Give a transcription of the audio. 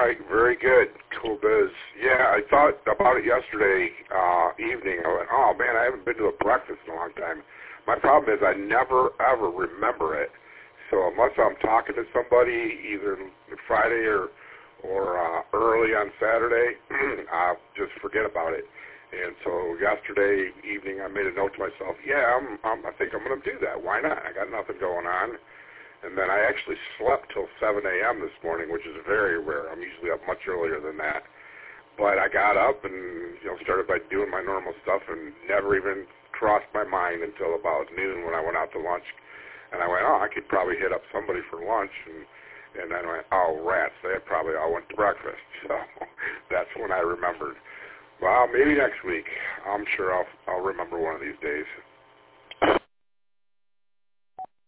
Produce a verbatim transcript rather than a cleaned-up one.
right, very good. Cool biz. Yeah, I thought about it yesterday uh, evening. I went, oh, man, I haven't been to a breakfast in a long time. My problem is I never, ever remember it. So unless I'm talking to somebody either Friday or or uh, early on Saturday, I'll just forget about it. And so yesterday evening I made a note to myself, yeah, I'm, I'm, I think I'm going to do that. Why not? I got nothing going on. And then I actually slept till seven a.m. this morning, which is very rare. I'm usually up much earlier than that. But I got up and, you know, started by doing my normal stuff and never even crossed my mind until about noon when I went out to lunch. And I went, oh, I could probably hit up somebody for lunch. And, and then I went, oh, rats, they had probably all went to breakfast. So that's when I remembered. Well, maybe next week. I'm sure I'll, I'll remember one of these days.